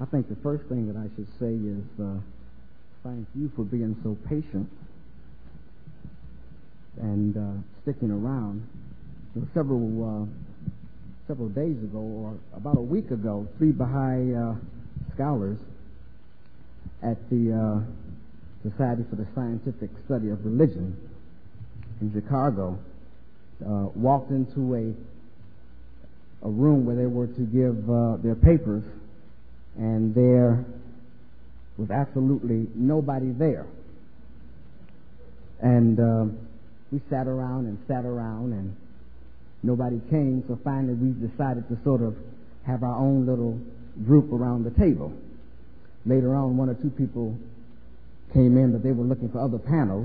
I think the first thing that I should say is thank you for being so patient and sticking around. Several days ago, or about a week ago, 3 Baha'i scholars at the Society for the Scientific Study of Religion in Chicago walked into a room where they were to give their papers, and there was absolutely nobody there. And we sat around, and nobody came, so finally we decided to sort of have our own little group around the table. Later on, 1 or 2 people came in, but they were looking for other panels.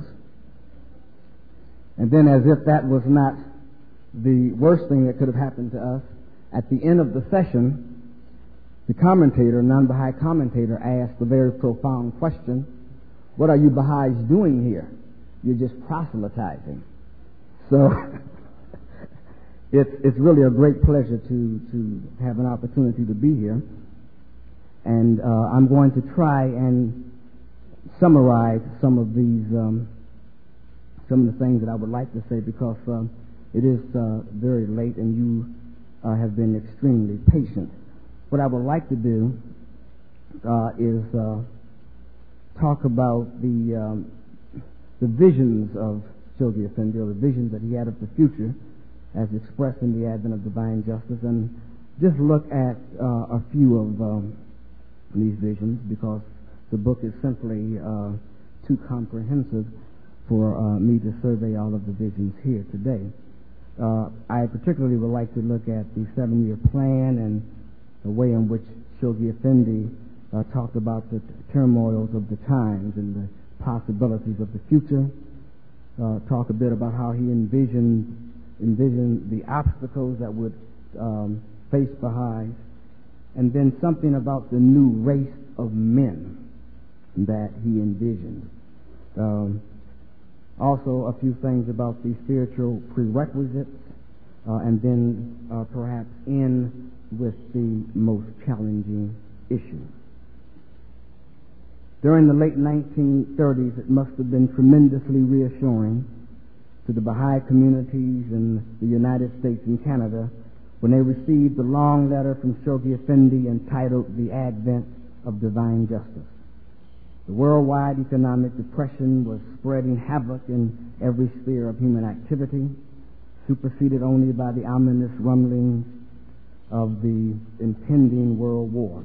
And then, as if that was not the worst thing that could have happened to us, at the end of the session, the commentator, non-Baha'i commentator, asked a very profound question: what are you Baha'is doing here? You're just proselytizing. So it's really a great pleasure to have an opportunity to be here. And I'm going to try and summarize some of the things that I would like to say, because it is very late and you have been extremely patient. What I would like to do is talk about the visions of Shoghi Effendi, or the visions that he had of the future as expressed in the Advent of Divine Justice, and just look at a few of these visions, because the book is simply too comprehensive for me to survey all of the visions here today. I particularly would like to look at the 7-year plan and the way in which Shoghi Effendi talked about the turmoils of the times and the possibilities of the future. Talk a bit about how he envisioned the obstacles that would face Baha'is, and then something about the new race of men that he envisioned. Also, a few things about the spiritual prerequisites, and then perhaps end with the most challenging issue. During the late 1930s, it must have been tremendously reassuring to the Baha'i communities in the United States and Canada when they received the long letter from Shoghi Effendi entitled The Advent of Divine Justice. The worldwide economic depression was spreading havoc in every sphere of human activity, superseded only by the ominous rumblings of the impending world war.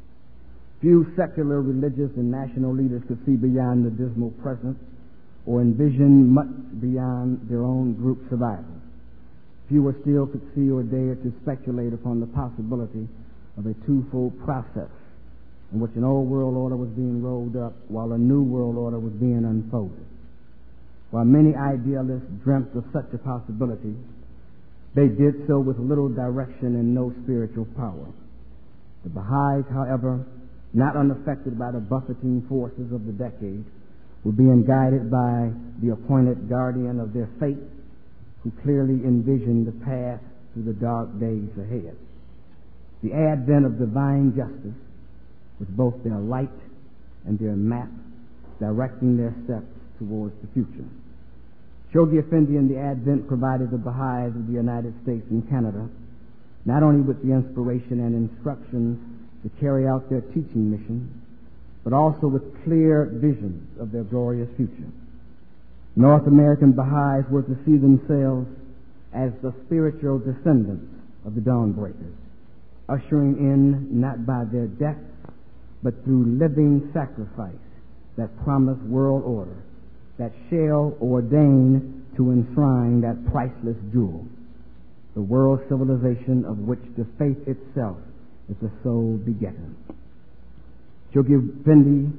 Few secular, religious, and national leaders could see beyond the dismal present or envision much beyond their own group survival. Fewer still could see or dare to speculate upon the possibility of a twofold process in which an old world order was being rolled up while a new world order was being unfolded. While many idealists dreamt of such a possibility, they did so with little direction and no spiritual power. The Baha'is, however, not unaffected by the buffeting forces of the decade, were being guided by the appointed guardian of their fate, who clearly envisioned the path through the dark days ahead. The advent of divine justice was both their light and their map, directing their steps towards the future. Shoghi Effendi and the Advent provided the Baha'is of the United States and Canada not only with the inspiration and instructions to carry out their teaching mission, but also with clear visions of their glorious future. North American Baha'is were to see themselves as the spiritual descendants of the Dawnbreakers, ushering in not by their death, but through living sacrifice that promised world order that shall ordain to enshrine that priceless jewel, the world civilization of which the faith itself is the sole begetter. Shoghi Effendi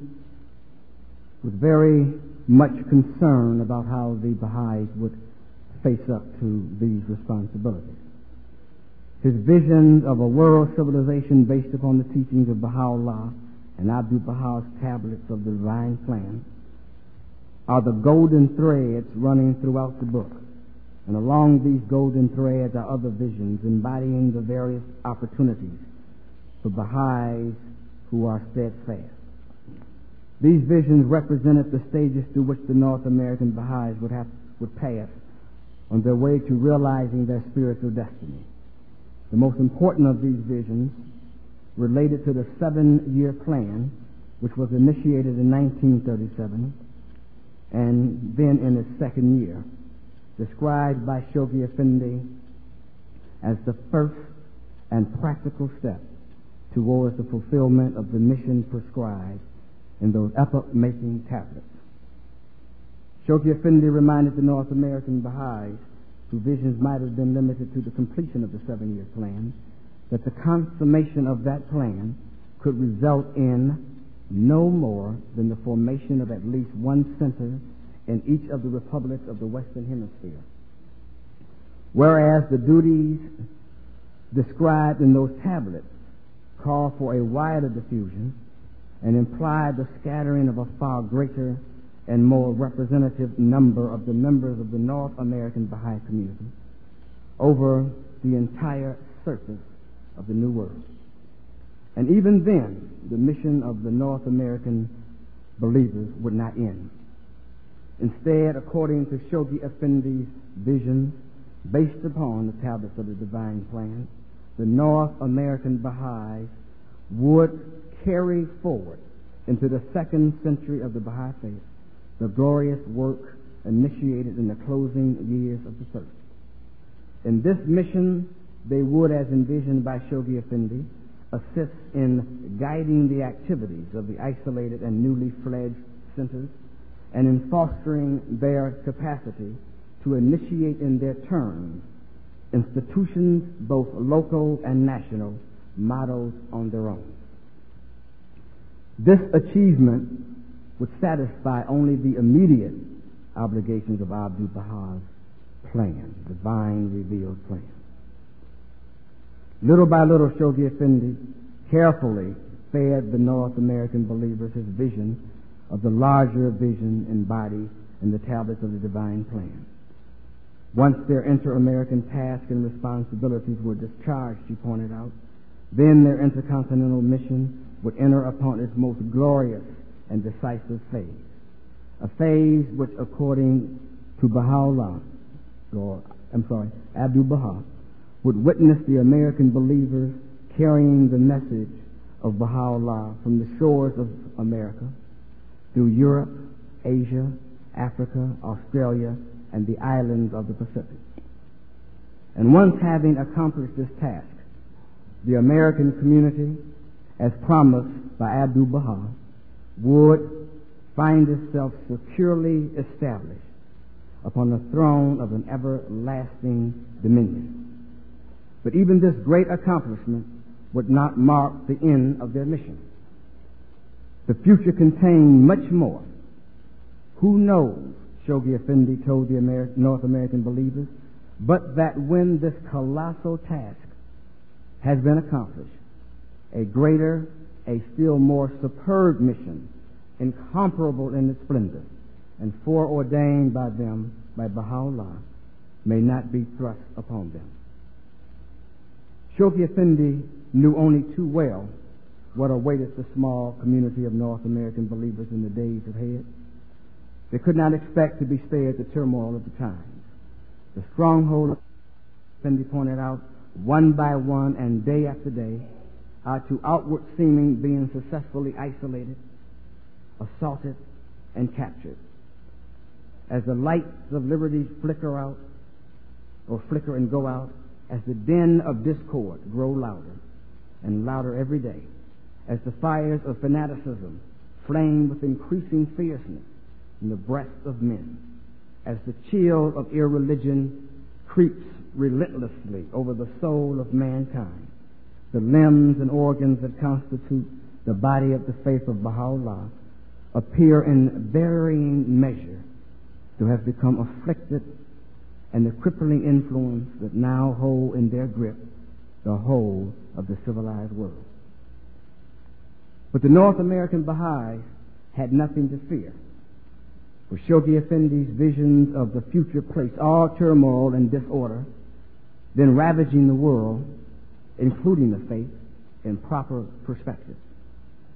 was very much concerned about how the Baha'is would face up to these responsibilities. His vision of a world civilization based upon the teachings of Baha'u'llah and Abdu'l-Baha's tablets of the divine plan are the golden threads running throughout the book. And along these golden threads are other visions embodying the various opportunities for Baha'is who are steadfast. These visions represented the stages through which the North American Baha'is would pass on their way to realizing their spiritual destiny. The most important of these visions related to the 7-year plan, which was initiated in 1937 and then in its second year, described by Shoghi Effendi as the first and practical step towards the fulfillment of the mission prescribed in those epoch-making tablets. Shoghi Effendi reminded the North American Baha'is, whose visions might have been limited to the completion of the 7-year plan, that the consummation of that plan could result in no more than the formation of at least one center in each of the republics of the Western Hemisphere. Whereas the duties described in those tablets call for a wider diffusion and imply the scattering of a far greater and more representative number of the members of the North American Baha'i community over the entire surface of the New World. And even then, the mission of the North American believers would not end. Instead, according to Shoghi Effendi's vision, based upon the tablets of the divine plan, the North American Baha'is would carry forward into the 2nd century of the Baha'i faith the glorious work initiated in the closing years of the first. In this mission, they would, as envisioned by Shoghi Effendi, assist in guiding the activities of the isolated and newly fledged centers and in fostering their capacity to initiate in their turn institutions, both local and national, modeled on their own. This achievement would satisfy only the immediate obligations of Abdu'l-Baha's plan, divine revealed plan. Little by little, Shoghi Effendi carefully fed the North American believers his vision of the larger vision embodied in the tablets of the divine plan. Once their inter-American tasks and responsibilities were discharged, he pointed out, then their intercontinental mission would enter upon its most glorious and decisive phase, a phase which, according to Abdu'l-Baha, would witness the American believers carrying the message of Baha'u'llah from the shores of America through Europe, Asia, Africa, Australia, and the islands of the Pacific. And once having accomplished this task, the American community, as promised by Abdu'l-Baha, would find itself securely established upon the throne of an everlasting dominion. But even this great accomplishment would not mark the end of their mission. The future contained much more. Who knows, Shoghi Effendi told the North American believers, but that when this colossal task has been accomplished, a greater, a still more superb mission, incomparable in its splendor, and foreordained by them, by Baha'u'llah, may not be thrust upon them. Shoghi Effendi knew only too well what awaited the small community of North American believers in the days ahead. They could not expect to be spared the turmoil of the times. The stronghold, Effendi pointed out, one by one and day after day, are to outward seeming being successfully isolated, assaulted, and captured. As the lights of liberty flicker out, or flicker and go out, as the din of discord grow louder and louder every day, as the fires of fanaticism flame with increasing fierceness in the breasts of men, as the chill of irreligion creeps relentlessly over the soul of mankind, the limbs and organs that constitute the body of the faith of Baha'u'llah appear in varying measure to have become afflicted, and the crippling influence that now hold in their grip the whole of the civilized world. But the North American Baha'is had nothing to fear, for Shoghi Effendi's visions of the future placed all turmoil and disorder, then ravaging the world, including the faith, in proper perspective.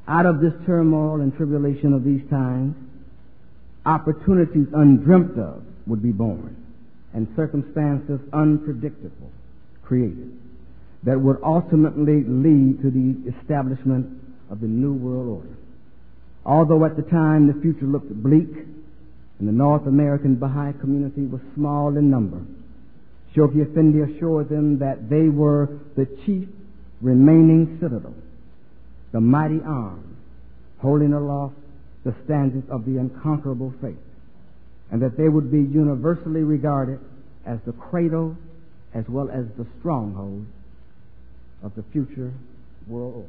Out of this turmoil and tribulation of these times, opportunities undreamt of would be born, and circumstances unpredictable created that would ultimately lead to the establishment of the New World Order. Although at the time the future looked bleak and the North American Baha'i community was small in number, Shoghi Effendi assured them that they were the chief remaining citadel, the mighty arm holding aloft the standards of the unconquerable faith, and that they would be universally regarded as the cradle as well as the stronghold of the future world order.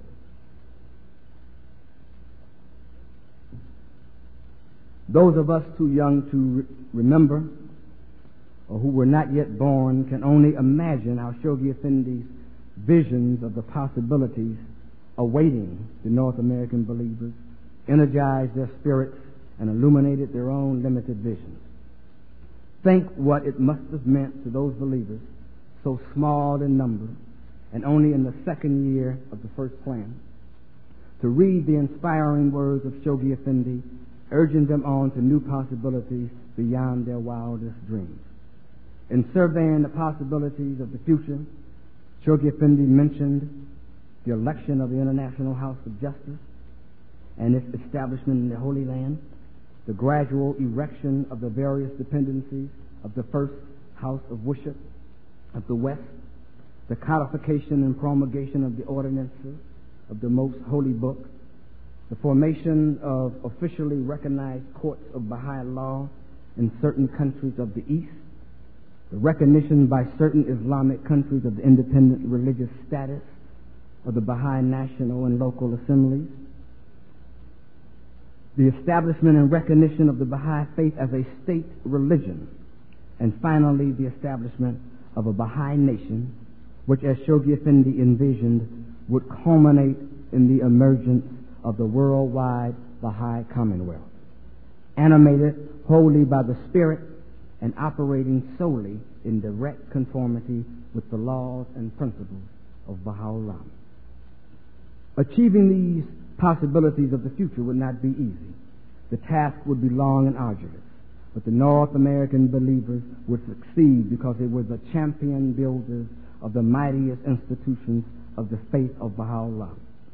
Those of us too young to remember or who were not yet born can only imagine how Shoghi Effendi's visions of the possibilities awaiting the North American believers energized their spirits and illuminated their own limited visions. Think what it must have meant to those believers, so small in number and only in the second year of the first plan, to read the inspiring words of Shoghi Effendi, urging them on to new possibilities beyond their wildest dreams. In surveying the possibilities of the future, Shoghi Effendi mentioned the election of the International House of Justice and its establishment in the Holy Land, the gradual erection of the various dependencies of the first house of worship of the West, the codification and promulgation of the ordinances of the Most Holy Book, the formation of officially recognized courts of Baha'i law in certain countries of the East, the recognition by certain Islamic countries of the independent religious status of the Baha'i national and local assemblies, the establishment and recognition of the Baha'i faith as a state religion, and finally the establishment of a Baha'i nation, which, as Shoghi Effendi envisioned, would culminate in the emergence of the worldwide Baha'i Commonwealth, animated wholly by the Spirit and operating solely in direct conformity with the laws and principles of Baha'u'llah. Achieving these possibilities of the future would not be easy. The task would be long and arduous, but the North American believers would succeed because they were the champion builders of the mightiest institutions of the faith of Baha'u'llah.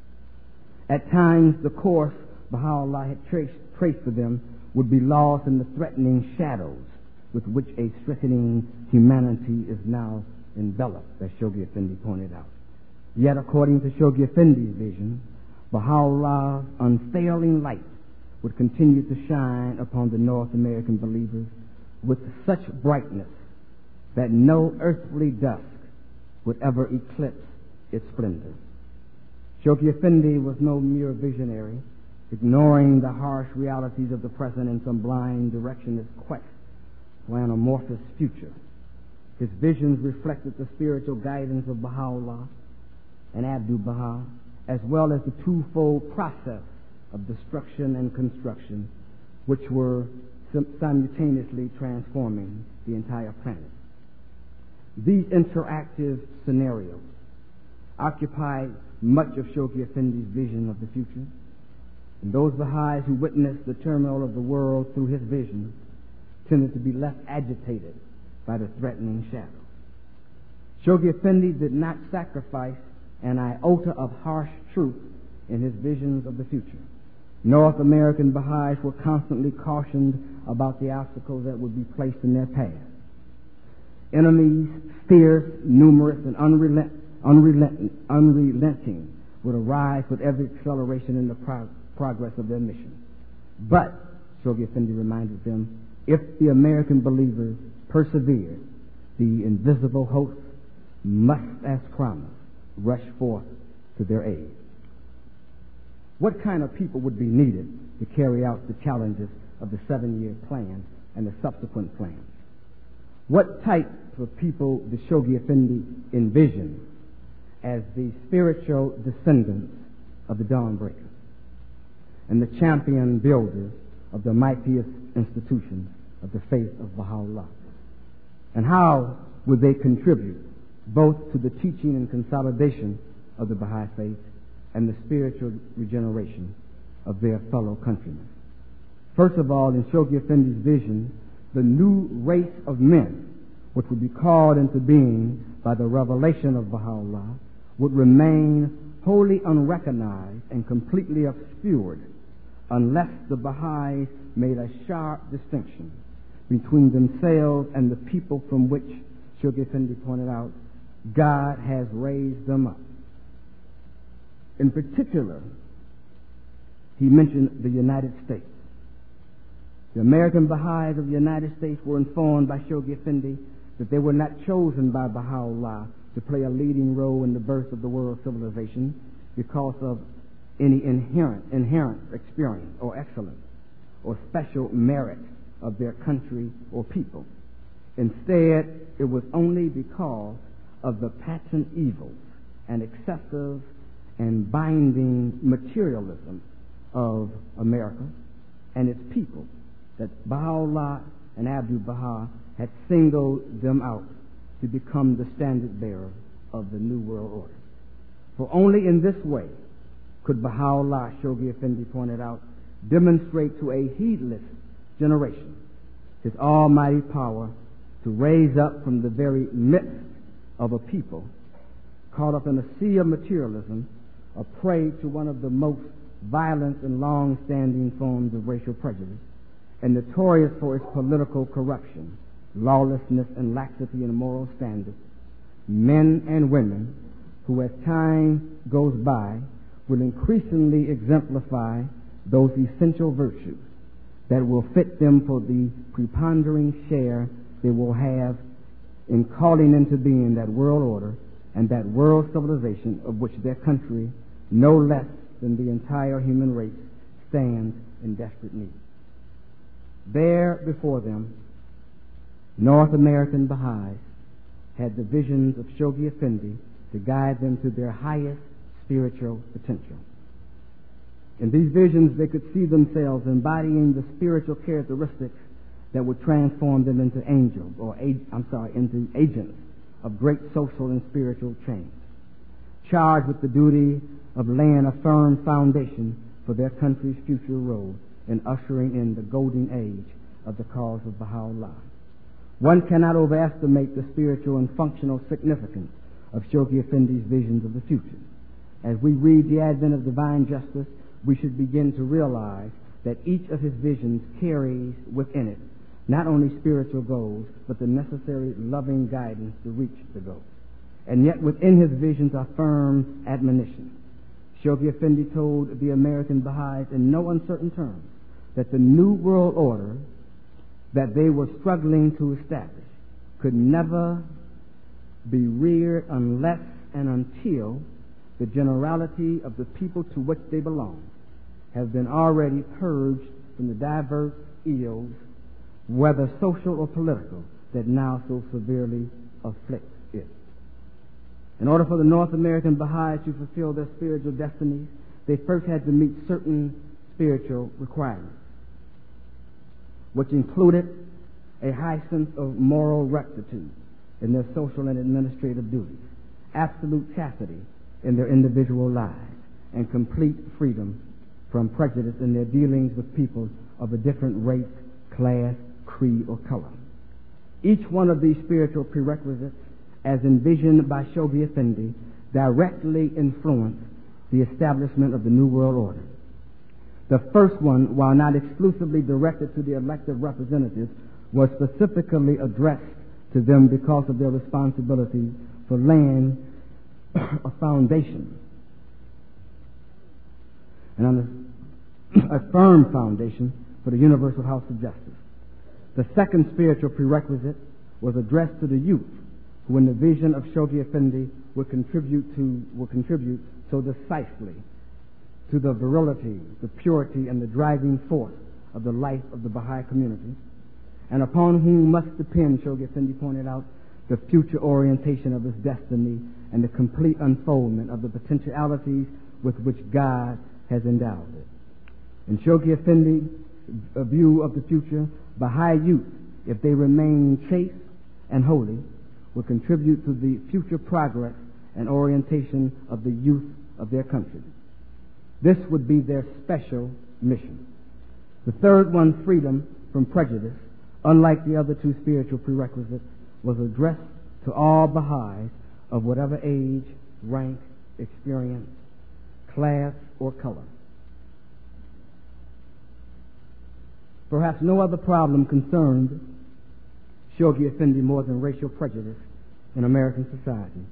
At times, the course Baha'u'llah had traced for them would be lost in the threatening shadows with which a strengthening humanity is now enveloped, as Shoghi Effendi pointed out. Yet, according to Shoghi Effendi's vision, Baha'u'llah's unfailing light would continue to shine upon the North American believers with such brightness that no earthly dusk would ever eclipse its splendor. Shoghi Effendi was no mere visionary, ignoring the harsh realities of the present in some blind directionless quest for an amorphous future. His visions reflected the spiritual guidance of Baha'u'llah and Abdu'l-Baha, as well as the twofold process of destruction and construction, which were simultaneously transforming the entire planet. These interactive scenarios occupied much of Shoghi Effendi's vision of the future, and those Baha'is who witnessed the turmoil of the world through his vision tended to be less agitated by the threatening shadows. Shoghi Effendi did not sacrifice an iota of harsh truth in his visions of the future. North American Baha'is were constantly cautioned about the obstacles that would be placed in their path. Enemies, fierce, numerous, and unrelenting, would arise with every acceleration in the progress of their mission. But, Shoghi Effendi reminded them, if the American believers persevered, the invisible host must, as promised, rush forth to their aid. What kind of people would be needed to carry out the challenges of the 7-year plan and the subsequent plans? What type of people did Shoghi Effendi envision as the spiritual descendants of the Dawnbreakers and the champion builders of the mightiest institutions of the faith of Baha'u'llah? And how would they contribute both to the teaching and consolidation of the Baha'i faith and the spiritual regeneration of their fellow countrymen. First of all, in Shoghi Effendi's vision, the new race of men, which would be called into being by the revelation of Baha'u'llah, would remain wholly unrecognized and completely obscured unless the Baha'is made a sharp distinction between themselves and the people from which, Shoghi Effendi pointed out, God has raised them up. In particular, he mentioned the United States. The American Baha'is of the United States were informed by Shoghi Effendi that they were not chosen by Baha'u'llah to play a leading role in the birth of the world civilization because of any inherent experience or excellence or special merit of their country or people. Instead, it was only because of the patent evils and excessive and binding materialism of America and its people that Baha'u'llah and Abdu'l-Baha had singled them out to become the standard bearer of the New World Order. For only in this way could Baha'u'llah, Shoghi Effendi pointed out, demonstrate to a heedless generation his almighty power to raise up from the very midst of a people caught up in a sea of materialism, a prey to one of the most violent and long-standing forms of racial prejudice, and notorious for its political corruption, lawlessness, and laxity in moral standards, men and women who, as time goes by, will increasingly exemplify those essential virtues that will fit them for the preponderating share they will have in calling into being that world order and that world civilization of which their country, no less than the entire human race, stands in desperate need. There before them, North American Baha'is had the visions of Shoghi Effendi to guide them to their highest spiritual potential. In these visions, they could see themselves embodying the spiritual characteristics that would transform them into into agents of great social and spiritual change, charged with the duty of laying a firm foundation for their country's future role in ushering in the golden age of the cause of Baha'u'llah. One cannot overestimate the spiritual and functional significance of Shoghi Effendi's visions of the future. As we read the advent of divine justice, we should begin to realize that each of his visions carries within it not only spiritual goals, but the necessary loving guidance to reach the goals. And yet within his visions are firm admonitions. Shoghi Effendi told the American Baha'is in no uncertain terms that the new world order that they were struggling to establish could never be reared unless and until the generality of the people to which they belong have been already purged from the diverse ills, whether social or political, that now so severely afflict it. In order for the North American Baha'is to fulfill their spiritual destinies, they first had to meet certain spiritual requirements, which included a high sense of moral rectitude in their social and administrative duties, absolute chastity in their individual lives, and complete freedom from prejudice in their dealings with people of a different race, class, creed, or color. Each one of these spiritual prerequisites, as envisioned by Shoghi Effendi, directly influenced the establishment of the New World Order. The first one, while not exclusively directed to the elected representatives, was specifically addressed to them because of their responsibility for laying a foundation, and a firm foundation for the universal house of justice. The second spiritual prerequisite was addressed to the youth, who in the vision of Shoghi Effendi would contribute so decisively to the virility, the purity, and the driving force of the life of the Baha'i community, and upon whom must depend, Shoghi Effendi pointed out, the future orientation of his destiny and the complete unfoldment of the potentialities with which God has endowed it. In Shoghi Effendi's view of the future, Baha'i youth, if they remain chaste and holy, will contribute to the future progress and orientation of the youth of their country. This would be their special mission. The third one, freedom from prejudice, unlike the other two spiritual prerequisites, was addressed to all Baha'is of whatever age, rank, experience, class, or color. Perhaps no other problem concerned Shoghi Effendi more than racial prejudice in American society.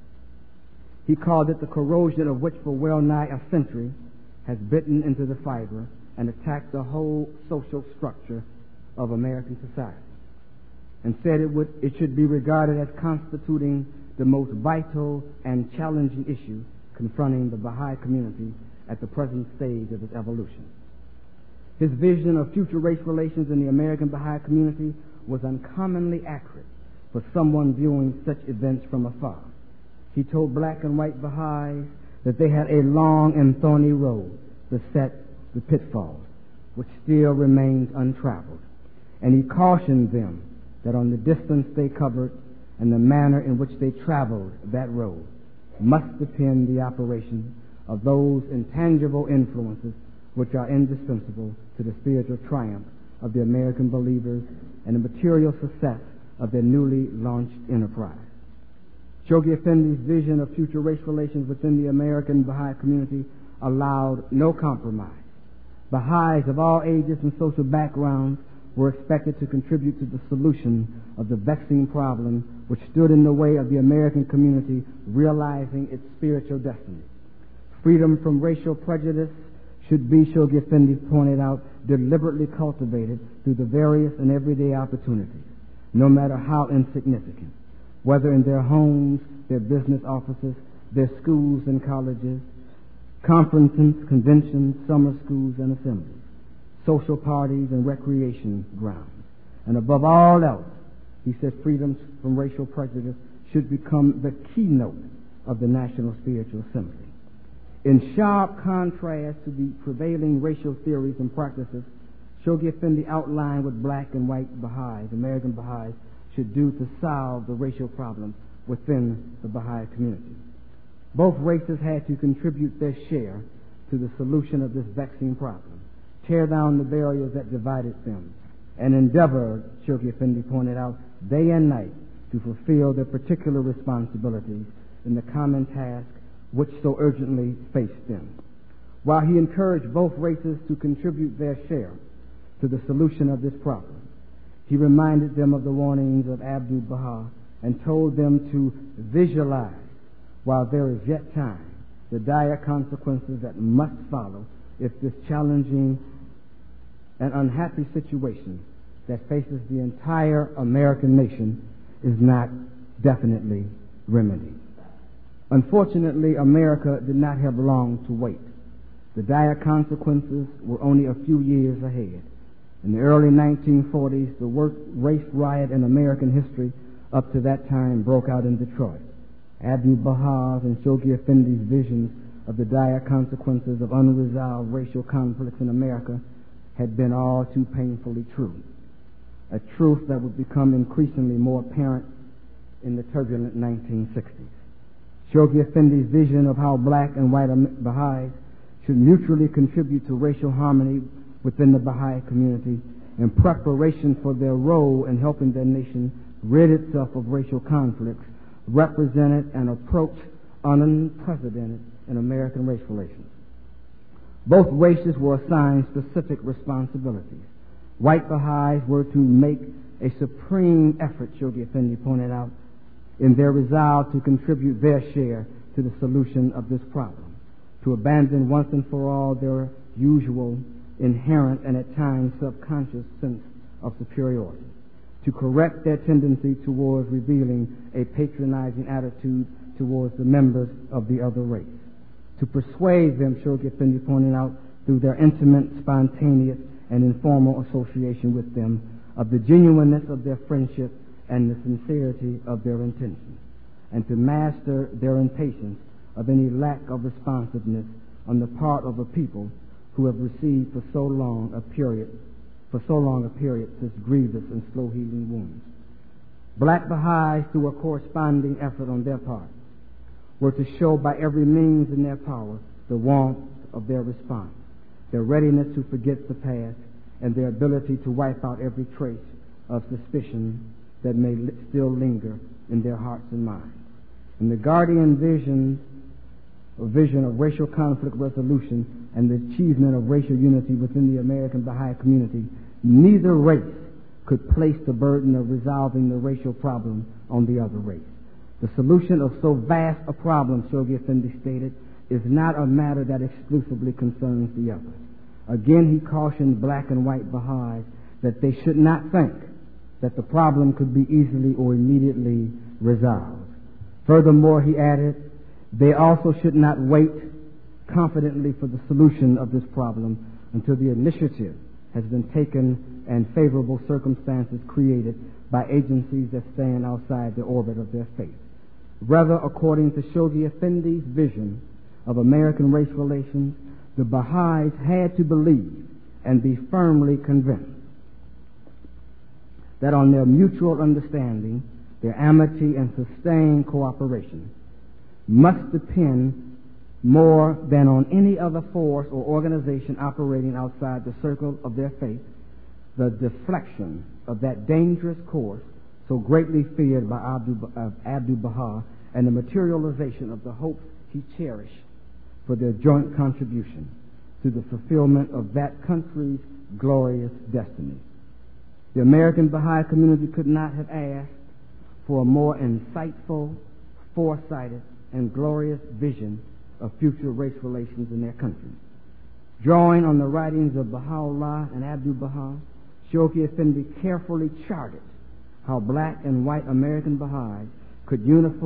He called it the corrosion of which for well nigh a century has bitten into the fiber and attacked the whole social structure of American society, and said it should be regarded as constituting the most vital and challenging issue confronting the Baha'i community at the present stage of its evolution. His vision of future race relations in the American Baha'i community was uncommonly accurate for someone viewing such events from afar. He told black and white Baha'is that they had a long and thorny road beset with pitfalls, which still remains untraveled. And he cautioned them that on the distance they covered and the manner in which they traveled that road must depend the operation of those intangible influences which are indispensable to the spiritual triumph of the American believers and the material success of their newly launched enterprise. Shoghi Effendi's vision of future race relations within the American Baha'i community allowed no compromise. Baha'is of all ages and social backgrounds were expected to contribute to the solution of the vexing problem which stood in the way of the American community realizing its spiritual destiny. Freedom from racial prejudice should be, Shoghi Effendi pointed out, deliberately cultivated through the various and everyday opportunities, no matter how insignificant, whether in their homes, their business offices, their schools and colleges, conferences, conventions, summer schools and assemblies, social parties and recreation grounds. And above all else, he said freedom from racial prejudice should become the keynote of the National Spiritual Assembly. In sharp contrast to the prevailing racial theories and practices, Shoghi Effendi outlined what black and white Baha'is, American Baha'is, should do to solve the racial problems within the Baha'i community. Both races had to contribute their share to the solution of this vexing problem, tear down the barriers that divided them, and endeavor, Shoghi Effendi pointed out, day and night to fulfill their particular responsibilities in the common task which so urgently faced them. While he encouraged both races to contribute their share to the solution of this problem, he reminded them of the warnings of Abdu'l-Baha and told them to visualize, while there is yet time, the dire consequences that must follow if this challenging and unhappy situation that faces the entire American nation is not definitely remedied. Unfortunately, America did not have long to wait. The dire consequences were only a few years ahead. In the early 1940s, the worst race riot in American history up to that time broke out in Detroit. Abdu'l-Baha's and Shoghi Effendi's visions of the dire consequences of unresolved racial conflicts in America had been all too painfully true, a truth that would become increasingly more apparent in the turbulent 1960s. Shoghi Effendi's vision of how black and white Baha'is should mutually contribute to racial harmony within the Baha'i community in preparation for their role in helping their nation rid itself of racial conflicts represented an approach unprecedented in American race relations. Both races were assigned specific responsibilities. White Baha'is were to make a supreme effort, Shoghi Effendi pointed out, in their resolve to contribute their share to the solution of this problem, to abandon once and for all their usual, inherent, and at times subconscious sense of superiority, to correct their tendency towards revealing a patronizing attitude towards the members of the other race, to persuade them, Shoghi Effendi pointed out, through their intimate, spontaneous, and informal association with them, of the genuineness of their friendship and the sincerity of their intentions, and to master their impatience of any lack of responsiveness on the part of a people who have received for so long a period such grievous and slow-healing wounds. Black Baha'is, through a corresponding effort on their part, were to show by every means in their power the warmth, of their response, their readiness to forget the past, and their ability to wipe out every trace of suspicion that may still linger in their hearts and minds. In the Guardian vision of racial conflict resolution and the achievement of racial unity within the American Baha'i community, neither race could place the burden of resolving the racial problem on the other race. The solution of so vast a problem, Shoghi Effendi stated, is not a matter that exclusively concerns the others. Again, he cautioned black and white Baha'is that they should not think that the problem could be easily or immediately resolved. Furthermore, he added, they also should not wait confidently for the solution of this problem until the initiative has been taken and favorable circumstances created by agencies that stand outside the orbit of their faith. Rather, according to Shoghi Effendi's vision of American race relations, the Baha'is had to believe and be firmly convinced that on their mutual understanding, their amity and sustained cooperation must depend more than on any other force or organization operating outside the circle of their faith, the deflection of that dangerous course so greatly feared by Abdu'l-Baha and the materialization of the hopes he cherished for their joint contribution to the fulfillment of that country's glorious destiny. The American Baha'i community could not have asked for a more insightful, foresighted, and glorious vision of future race relations in their country. Drawing on the writings of Baha'u'llah and Abdu'l-Baha, Shoghi Effendi carefully charted how black and white American Baha'is could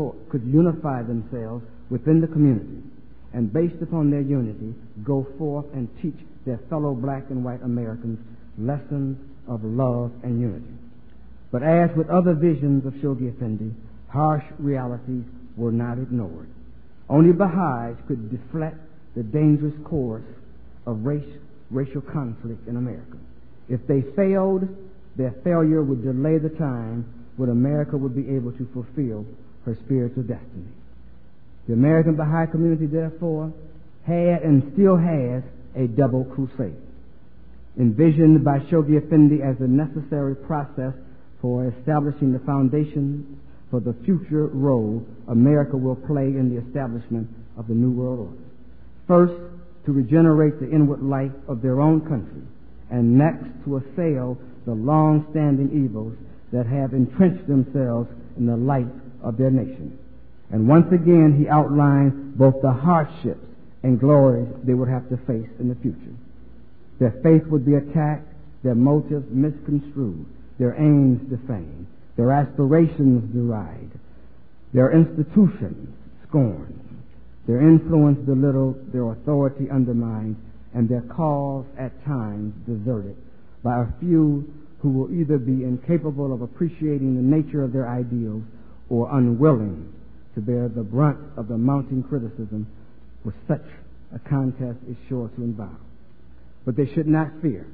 unify themselves within the community, and based upon their unity, go forth and teach their fellow black and white Americans lessons of love and unity. But as with other visions of Shoghi Effendi, harsh realities were not ignored. Only Baha'is could deflect the dangerous course of racial conflict in America. If they failed, their failure would delay the time when America would be able to fulfill her spiritual destiny. The American Baha'i community, therefore, had and still has a double crusade, envisioned by Shoghi Effendi as a necessary process for establishing the foundation for the future role America will play in the establishment of the New World Order. First, to regenerate the inward life of their own country, and next, to assail the long-standing evils that have entrenched themselves in the life of their nation. And once again, he outlined both the hardships and glories they would have to face in the future. Their faith would be attacked, their motives misconstrued, their aims defamed, their aspirations derided, their institutions scorned, their influence belittled, their authority undermined, and their cause at times deserted by a few who will either be incapable of appreciating the nature of their ideals or unwilling to bear the brunt of the mounting criticism which such a contest is sure to involve. But they should not fear,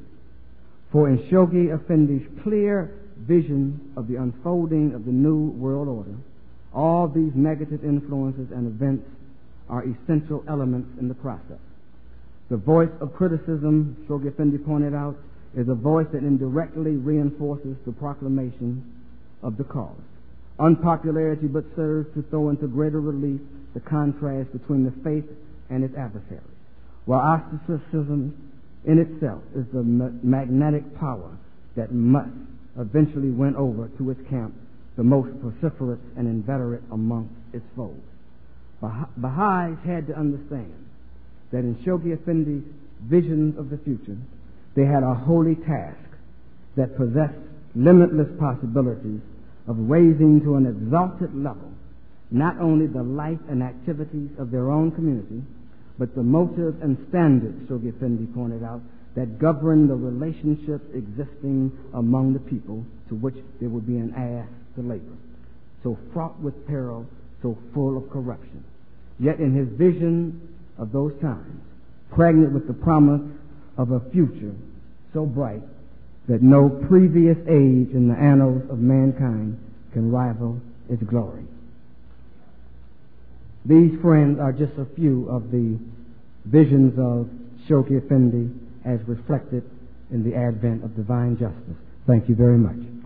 for in Shoghi Effendi's clear vision of the unfolding of the New World Order, all these negative influences and events are essential elements in the process. The voice of criticism, Shoghi Effendi pointed out, is a voice that indirectly reinforces the proclamation of the cause. Unpopularity but serves to throw into greater relief the contrast between the faith and its adversaries, while ostracism in itself is the magnetic power that must eventually win over to its camp the most vociferous and inveterate amongst its foes. Baha'is had to understand that in Shoghi Effendi's visions of the future, they had a holy task that possessed limitless possibilities of raising to an exalted level not only the life and activities of their own community, but the motives and standards, Shoghi Effendi pointed out, that govern the relationships existing among the people to which they were being asked to labor, so fraught with peril, so full of corruption. Yet in his vision of those times, pregnant with the promise of a future so bright that no previous age in the annals of mankind can rival its glory. These, friends, are just a few of the visions of Shoghi Effendi as reflected in the advent of divine justice. Thank you very much.